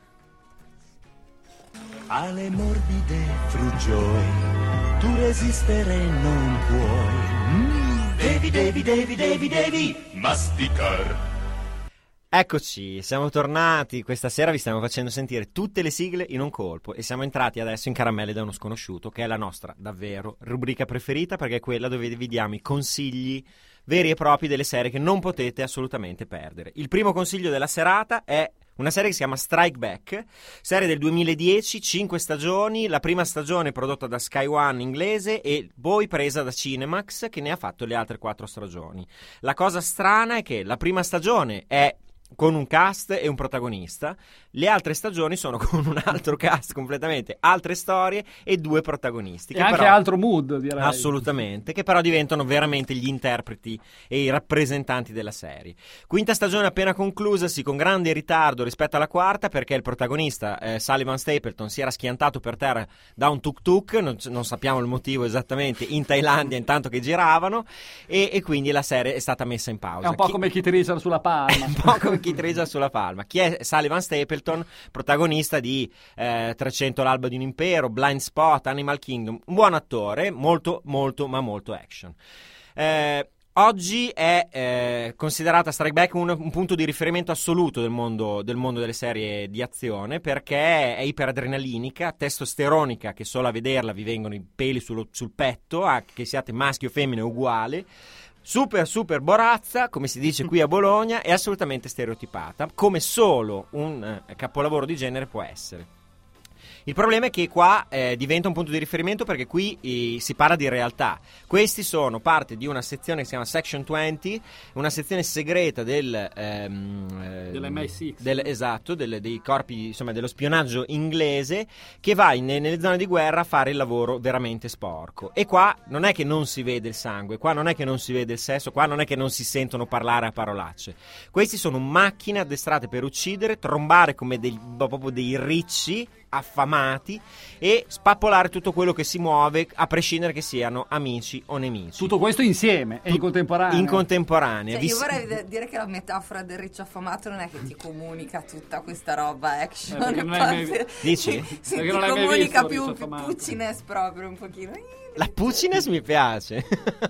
Alle morbide frugioi tu resistere non puoi. Mm, devi, devi, devi, devi, devi masticar. Eccoci, siamo tornati. Questa sera vi stiamo facendo sentire tutte le sigle in un colpo e siamo entrati adesso in Caramelle da uno sconosciuto, che è la nostra davvero rubrica preferita, perché è quella dove vi diamo i consigli veri e propri delle serie che non potete assolutamente perdere. Il primo consiglio della serata è una serie che si chiama Strike Back, serie del duemiladieci, cinque stagioni, la prima stagione prodotta da Sky One inglese e poi presa da Cinemax, che ne ha fatto le altre quattro stagioni. La cosa strana è che la prima stagione è con un cast e un protagonista. Le altre stagioni sono con un altro cast completamente, altre storie e due protagonisti. E che anche però, altro mood, direi. Assolutamente, che però diventano veramente gli interpreti e i rappresentanti della serie. Quinta stagione appena conclusasi con grande ritardo rispetto alla quarta, perché il protagonista eh, Sullivan Stapleton si era schiantato per terra da un tuk tuk, non, non sappiamo il motivo esattamente, in Thailandia intanto che giravano, e, e quindi la serie è stata messa in pausa. È un po' Chi... come Keith Richards sulla palma. un po' come Keith Richards sulla palma. Chi è Sullivan Stapleton? Protagonista di eh, trecento l'alba di un impero, Blind Spot, Animal Kingdom, un buon attore, molto molto ma molto action. Eh, oggi è eh, considerata Strike Back un, un punto di riferimento assoluto del mondo, del mondo delle serie di azione, perché è iperadrenalinica, testosteronica, che solo a vederla vi vengono i peli sullo, sul petto, a, che siate maschi o femmine è uguale. Super super borazza, come si dice qui a Bologna, è assolutamente stereotipata, come solo un eh, capolavoro di genere può essere. Il problema è che qua eh, diventa un punto di riferimento, perché qui eh, si parla di realtà. Questi sono parte di una sezione che si chiama Section venti, una sezione segreta del ehm, dell'M I sei, del, esatto, del, dei corpi, insomma, dello spionaggio inglese, che va in, nelle zone di guerra a fare il lavoro veramente sporco. E qua non è che non si vede il sangue, qua non è che non si vede il sesso, qua non è che non si sentono parlare a parolacce. Questi sono macchine addestrate per uccidere, trombare come dei, proprio dei ricci affamati e spappolare tutto quello che si muove, a prescindere che siano amici o nemici. Tutto questo insieme e in contemporanea. In contemporanea. Cioè, Vi... io vorrei dire che la metafora del riccio affamato non è che ti comunica tutta questa roba action. Eh, perché non hai mai... Dici? Sì, perché ti non hai mai comunica visto più pucciness proprio un pochino. La Puccines mi piace.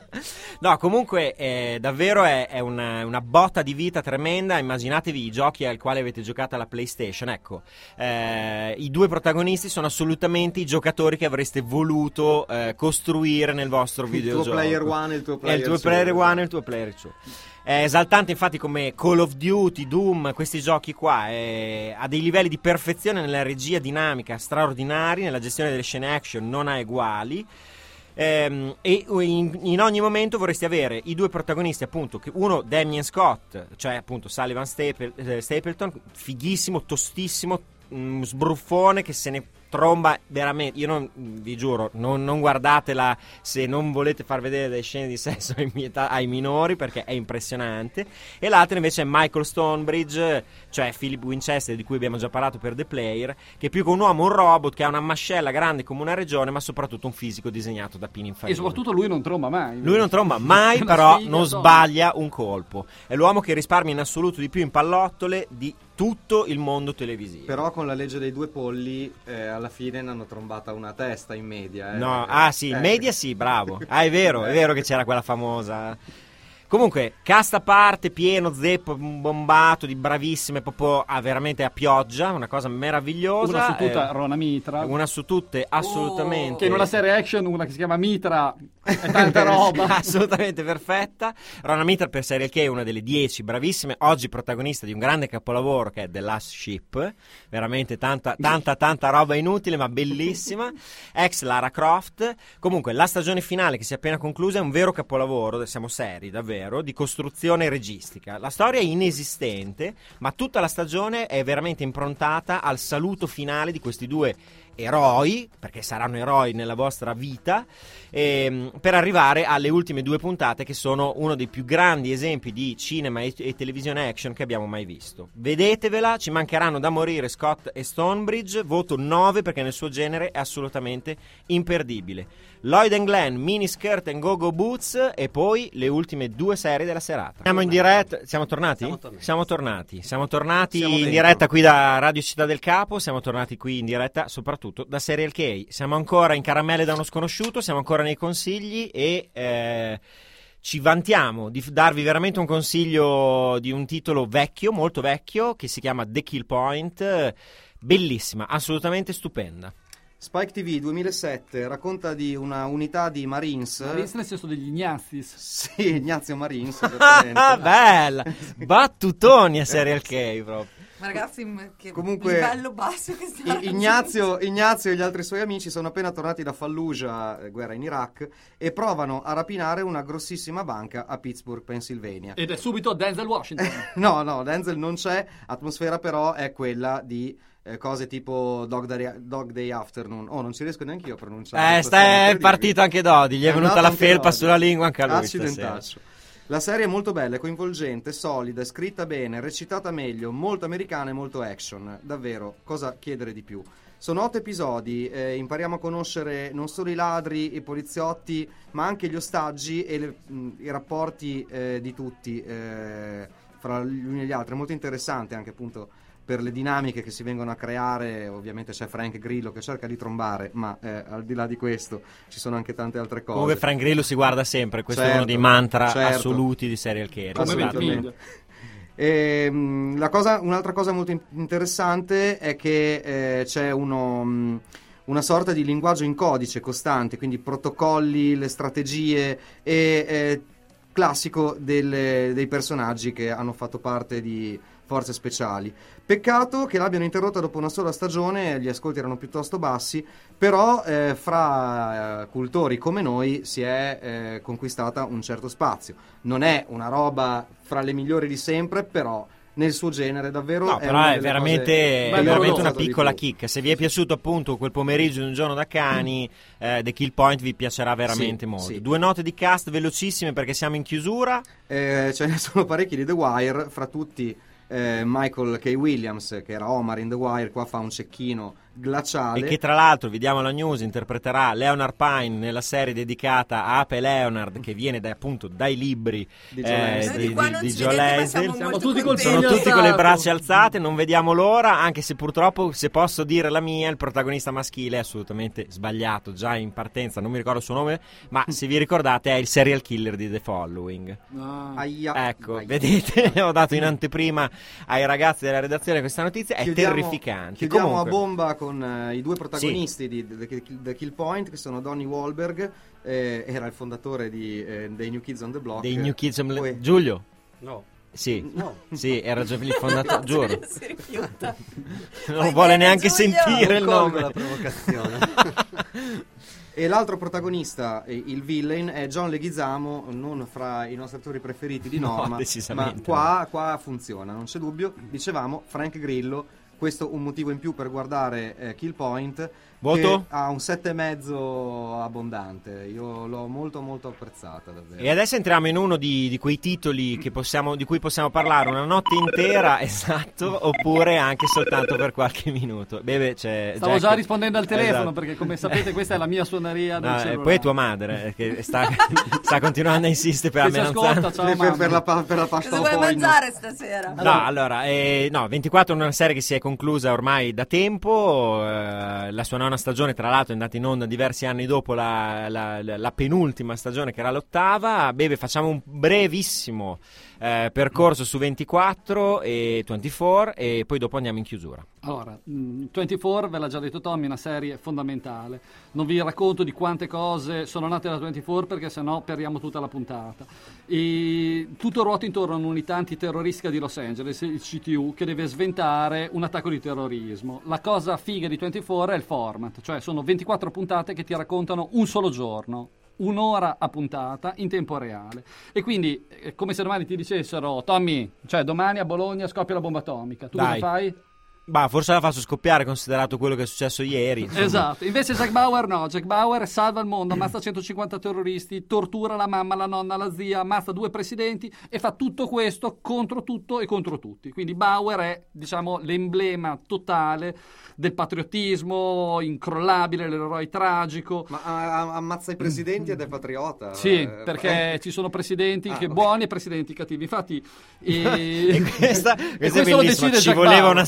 No, comunque eh, davvero è, è una, una botta di vita tremenda. Immaginatevi i giochi al quale avete giocato alla PlayStation. Ecco, eh, i due protagonisti sono assolutamente i giocatori che avreste voluto eh, costruire nel vostro videogioco. Il tuo player one e il tuo player two. È il tuo two. player one e il tuo player two. È esaltante infatti come Call of Duty, Doom, questi giochi qua, eh, ha dei livelli di perfezione nella regia dinamica straordinari, nella gestione delle scene action non ha eguali. Ehm, e in, in ogni momento vorresti avere i due protagonisti, appunto, che uno Damien Scott, cioè appunto Sullivan Staple, eh, Stapleton, fighissimo, tostissimo, mh, sbruffone che se ne tromba veramente. Io non, vi giuro, non, non guardatela se non volete far vedere delle scene di sesso ai, ai minori, perché è impressionante. E l'altro invece è Michael Stonebridge, cioè Philip Winchester, di cui abbiamo già parlato per The Player, che è più che un uomo un robot, che ha una mascella grande come una regione, ma soprattutto un fisico disegnato da Pininfarina. E soprattutto lui non tromba mai. Lui non tromba mai, però non sbaglia un colpo. È l'uomo che risparmia in assoluto di più in pallottole di tutto il mondo televisivo. Però con la legge dei due polli eh, alla fine ne hanno trombata una testa in media. Eh. No, ah sì, in eh. media sì, bravo. Ah, è vero, è vero che c'era quella famosa. Comunque, cast a parte, pieno, zeppo, bombato di bravissime, proprio ah, veramente a pioggia, una cosa meravigliosa. Una su tutte, eh, Rona Mitra. Una su tutte, assolutamente. Oh, che in una serie action, una che si chiama Mitra, è tanta roba. Assolutamente perfetta. Rona Mitra per Serial K è una delle dieci bravissime, oggi protagonista di un grande capolavoro che è The Last Ship, veramente tanta, tanta, tanta roba inutile ma bellissima. Ex Lara Croft. Comunque, la stagione finale che si è appena conclusa è un vero capolavoro, siamo seri, davvero, di costruzione registica. La storia è inesistente, ma tutta la stagione è veramente improntata al saluto finale di questi due eroi, perché saranno eroi nella vostra vita, ehm, per arrivare alle ultime due puntate, che sono uno dei più grandi esempi di cinema e, e televisione action che abbiamo mai visto. Vedetevela, ci mancheranno da morire Scott e Stonebridge, voto nove perché nel suo genere è assolutamente imperdibile. Lloyd and Glenn, Mini Skirt and Go-Go Boots, e poi le ultime due serie della serata. Siamo in diretta, siamo tornati? Siamo tornati. Siamo tornati, siamo tornati Siamo in dentro. diretta qui da Radio Città del Capo, siamo tornati qui in diretta soprattutto da Serial K. Siamo ancora in caramelle da uno sconosciuto, siamo ancora nei consigli e eh, ci vantiamo di f- darvi veramente un consiglio di un titolo vecchio, molto vecchio, che si chiama The Kill Point, bellissima, assolutamente stupenda. Spike T V duemilasette racconta di una unità di Marines. Marines nel senso degli Ignazis. Sì, Ignazio Marines. Ah, bella! Battutoni a Serial K proprio. Ma ragazzi, che Comunque, livello basso che sta Ignazio, Ignazio e gli altri suoi amici sono appena tornati da Fallujah, guerra in Iraq, e provano a rapinare una grossissima banca a Pittsburgh, Pennsylvania. Ed è subito Denzel Washington. no, no, Denzel non c'è, atmosfera però è quella di eh, cose tipo Dog Day, Dog Day Afternoon. Oh, non ci riesco neanche io a pronunciare. Eh, sta, è partito anche Dodi, gli è, è venuta la felpa Dodi. sulla lingua anche a lui. Accidentaccio. La serie è molto bella, è coinvolgente, solida, è scritta bene, recitata meglio, molto americana e molto action. Davvero, cosa chiedere di più? Sono otto episodi, eh, impariamo a conoscere non solo i ladri, i poliziotti, ma anche gli ostaggi e le, mh, i rapporti eh, di tutti eh, fra gli uni e gli altri. È molto interessante anche appunto per le dinamiche che si vengono a creare. Ovviamente c'è Frank Grillo che cerca di trombare, ma eh, al di là di questo ci sono anche tante altre cose. Comunque Frank Grillo si guarda sempre, questo certo, è uno dei mantra certo. assoluti di Serial Killer. Assolutamente. E, mh, la cosa, un'altra cosa molto in- interessante è che eh, c'è uno, mh, una sorta di linguaggio in codice costante, quindi protocolli, le strategie e eh, classico delle, dei personaggi che hanno fatto parte di forze speciali. Peccato che l'abbiano interrotta dopo una sola stagione, gli ascolti erano piuttosto bassi, però eh, fra eh, cultori come noi si è eh, conquistata un certo spazio. Non è una roba fra le migliori di sempre, però nel suo genere davvero no, è però una è delle veramente, cose è veramente una di piccola più. chicca. Se vi è piaciuto appunto quel pomeriggio di Un giorno da cani, eh, The Kill Point vi piacerà veramente sì, molto. sì. Due note di cast velocissime perché siamo in chiusura. Eh, ce ne sono parecchi di The Wire, fra tutti eh, Michael K. Williams, che era Omar in The Wire, qua fa un cecchino glaciale. E che tra l'altro, vi diamo la news, interpreterà Leonard Pine nella serie dedicata a Ape Leonard, che viene da, appunto dai libri di Joe eh, Leslie. di, Di qua di, non di ci Joe vedete, ma Leslie. siamo Siamo molto tutti col contenti. Sono pugno tutti con le alzato. braccia alzate, non vediamo l'ora, anche se purtroppo, se posso dire la mia, il protagonista maschile è assolutamente sbagliato, già in partenza, non mi ricordo il suo nome, ma se vi ricordate è il serial killer di The Following. Ah. Aia. Ecco, Aia. vedete, ho dato in anteprima ai ragazzi della redazione questa notizia, è Chiudiamo- terrificante. Chiudiamo Comunque, a bomba con eh, i due protagonisti di The, The- The Kill Point, che sono Donnie Wahlberg, eh, era il fondatore di, eh, dei New Kids on the Block. dei New Kids on- Poi- Giulio? No. Sì, No. sì, era già il fondatore, giuro. Si rifiuta. Non Vai vuole bene, neanche Giulio! sentire il Non colgo nome. la provocazione. E l'altro protagonista, eh, il villain, è John Leguizamo, non fra i nostri attori preferiti di No, norma, decisamente ma qua, qua funziona, non c'è dubbio. Dicevamo, Frank Grillo, questo un motivo in più per guardare eh, Kill Point. Voto? Che ha un sette e mezzo abbondante, io l'ho molto molto apprezzata davvero. E adesso entriamo in uno di, di quei titoli che possiamo, di cui possiamo parlare una notte intera, esatto, oppure anche soltanto per qualche minuto. Bebe, c'è Stavo Jack- già rispondendo al telefono, Esatto. perché come sapete questa è la mia suoneria del No, eh, cellulare. poi è tua madre eh, che sta, sta continuando a insistere per Che la ci ascolta, melanzana. ciao per, mamma. per la, pa- per la pasta Cosa al vuoi foino. mangiare stasera? No, allora, eh, no, ventiquattro è una serie che si è conclusa ormai da tempo, eh, la sua nona stagione tra l'altro è andata in onda diversi anni dopo la, la, la, la penultima stagione che era l'ottava. Bebe, facciamo un brevissimo eh, percorso su ventiquattro e ventiquattro e poi dopo andiamo in chiusura. Allora, mh, ventiquattro, ve l'ha già detto Tommy, è una serie fondamentale. Non vi racconto di quante cose sono nate da ventiquattro perché sennò perdiamo tutta la puntata. E tutto ruota intorno a un'unità antiterroristica di Los Angeles, il C T U, che deve sventare un attacco di terrorismo. La cosa figa di ventiquattro è il format, cioè sono ventiquattro puntate che ti raccontano un solo giorno, un'ora a puntata in tempo reale. E quindi è come se domani ti dicessero: Tommy, cioè domani a Bologna scoppia la bomba atomica, tu Dai. cosa fai? Bah, forse la faccio scoppiare considerato quello che è successo ieri. insomma. Esatto, invece Jack Bauer no, Jack Bauer salva il mondo, ammazza centocinquanta terroristi, tortura la mamma, la nonna, la zia, ammazza due presidenti e fa tutto questo contro tutto e contro tutti. Quindi Bauer è, diciamo, l'emblema totale del patriottismo incrollabile, l'eroe tragico. Ma a- a- ammazza i presidenti ed è patriota. Sì, eh, perché eh. ci sono presidenti Ah, che ok. buoni e presidenti cattivi. Infatti, e... E questa, e questa è questo lo bellissima, decide ci Jack voleva Bauer. una serie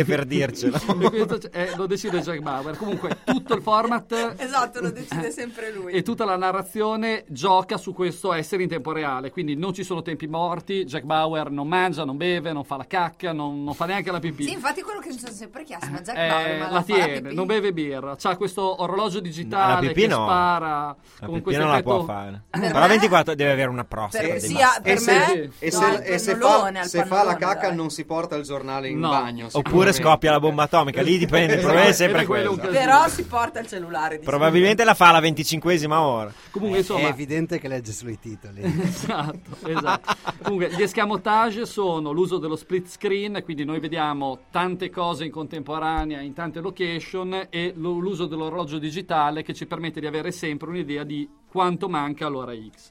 per dircelo. E questo è, lo decide Jack Bauer. Comunque tutto il format, esatto, lo decide sempre lui, e tutta la narrazione gioca su questo essere in tempo reale, quindi non ci sono tempi morti. Jack Bauer non mangia, non beve, non fa la cacca, non, non fa neanche la pipì. Sì, infatti quello che mi sono sempre chiesto, ma Jack eh, Bauer ma la, la tiene, fa non beve birra, c'ha questo orologio digitale che no. spara la con pipì questo non effetto... la può fare. Per Però me- ventiquattro deve avere una prostata per, di sia, massa. per E se, me e no, se, il e se fa, pannolone, al se fa la pannolone, cacca dai. non si porta il giornale in No. bagno. Oppure sicuramente. scoppia la bomba atomica, lì dipende, il problema è sempre Ed è quello quello. un casino. però si porta il cellulare di Probabilmente la fa alla venticinquesima ora. Comunque insomma È evidente che legge solo i titoli. esatto, esatto. Comunque gli escamotage sono l'uso dello split screen, quindi noi vediamo tante cose in contemporanea in tante location, e lo- l'uso dell'orologio digitale che ci permette di avere sempre un'idea di quanto manca all'ora X.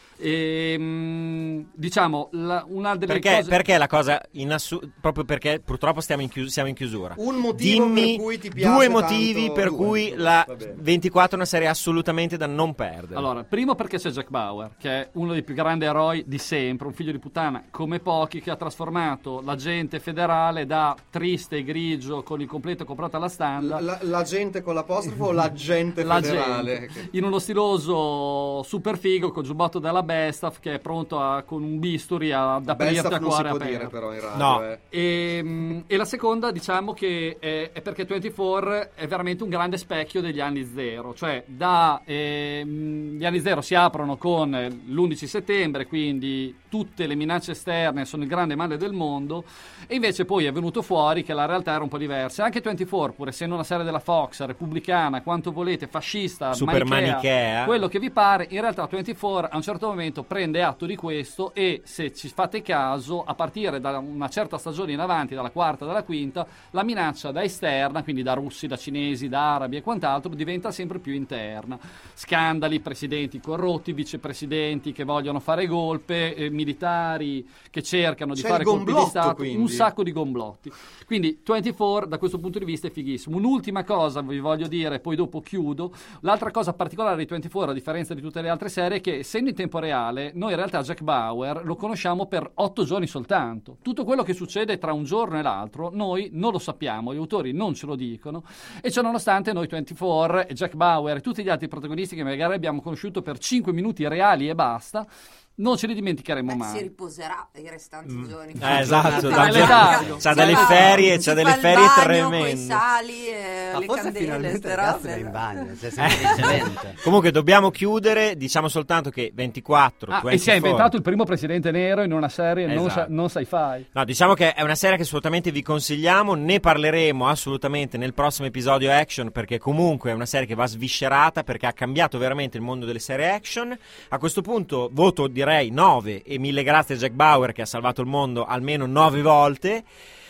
E, mh, diciamo la, una delle Perché, cose perché la cosa in assu- proprio perché purtroppo stiamo in, chius- siamo in chiusura. Un motivo Dimmi per cui ti piace due tanto- motivi per due, cui due, la va bene. ventiquattro è una serie assolutamente da non perdere. Allora, primo perché c'è Jack Bauer, che è uno dei più grandi eroi di sempre, un figlio di puttana come pochi, che ha trasformato l'agente federale da triste e grigio con il completo comprato alla standa La, la gente con l'apostrofo o l'agente la federale? gente, in uno stiloso super figo con giubbotto della Bestaf, che è pronto a, con un bisturi ad aprirti Bestaf a non si cuore può aperto. dire però in radio. No. Eh. E, mh, e la seconda, diciamo che è, è perché ventiquattro è veramente un grande specchio degli anni zero, cioè da ehm, gli anni zero si aprono con l'undici settembre, quindi tutte le minacce esterne sono il grande male del mondo, e invece poi è venuto fuori che la realtà era un po' diversa. Anche ventiquattro, pur essendo una serie della Fox, repubblicana, quanto volete, fascista, Super manichea, quello che vi pare, in realtà ventiquattro a un certo momento prende atto di questo, e se ci fate caso, a partire da una certa stagione in avanti, dalla quarta, dalla quinta, la minaccia da esterna, quindi da russi, da cinesi, da arabi e quant'altro, diventa sempre più interna. Scandali, presidenti corrotti, vicepresidenti che vogliono fare golpe, eh, militari che cercano di C'è fare il colpi di gomblotto, stato, quindi. un sacco di gomblotti. Quindi ventiquattro da questo punto di vista è fighissimo. Un'ultima cosa vi voglio dire, poi dopo chiudo. L'altra cosa particolare di ventiquattro, a differenza di tutte le altre serie, è che essendo in tempo reale, noi in realtà Jack Bauer lo conosciamo per otto giorni soltanto. Tutto quello che succede tra un giorno e l'altro noi non lo sappiamo, gli autori non ce lo dicono, e ciò nonostante noi ventiquattro e Jack Bauer e tutti gli altri protagonisti che magari abbiamo conosciuto per cinque minuti reali e basta, non ce li dimenticheremo Beh, mai. si riposerà i restanti giorni. Eh, esatto, Fa da- la c'ha- cacca, c'ha si delle fa- ferie, si c'ha delle fa il ferie bagno tremende. coi sali, e Ma le forse candele, finalmente ste ragazzi robe. va in bagno, cioè sembra eccellente. Comunque dobbiamo chiudere, diciamo soltanto che ventiquattro Ah, e si è ventiquattro inventato il primo presidente nero in una serie non, Esatto. sa- non sci-fi. No, diciamo che è una serie che assolutamente vi consigliamo, ne parleremo assolutamente nel prossimo episodio action, perché comunque è una serie che va sviscerata, perché ha cambiato veramente il mondo delle serie action. A questo punto voto direi nove, e mille grazie a Jack Bauer che ha salvato il mondo almeno nove volte.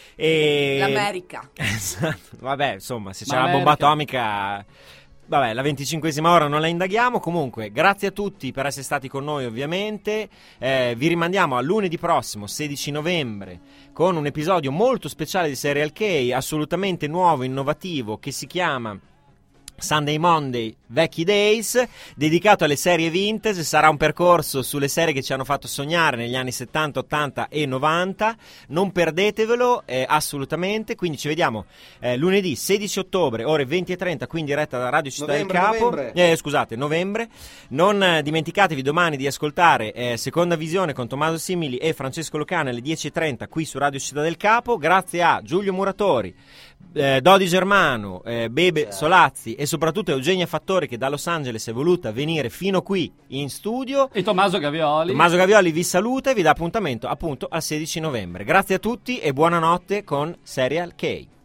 E... L'America. Esatto. Vabbè, insomma, se c'è Ma la bomba America. atomica... Vabbè, la venticinquesima ora non la indaghiamo. Comunque, grazie a tutti per essere stati con noi, ovviamente. Eh, vi rimandiamo a lunedì prossimo, sedici novembre, con un episodio molto speciale di Serial K, assolutamente nuovo, innovativo, che si chiama Sunday Monday Vecchi Days, dedicato alle serie vintage. Sarà un percorso sulle serie che ci hanno fatto sognare negli anni settanta, ottanta e novanta. Non perdetevelo, eh, assolutamente. Quindi ci vediamo eh, lunedì sedici ottobre, ore venti e trenta, qui in diretta da Radio Città Novembre, del Capo. novembre. Eh, scusate, novembre. Non eh, dimenticatevi domani di ascoltare eh, Seconda Visione con Tommaso Simili e Francesco Locane alle dieci e trenta qui su Radio Città del Capo. Grazie a Giulio Muratori, eh, Dodi Germano, eh, Bebe Solazzi e soprattutto Eugenia Fattori, che da Los Angeles è voluta venire fino qui in studio. E Tommaso Gavioli. Tommaso Gavioli vi saluta e vi dà appuntamento appunto al sedici novembre. Grazie a tutti e buonanotte con Serial K.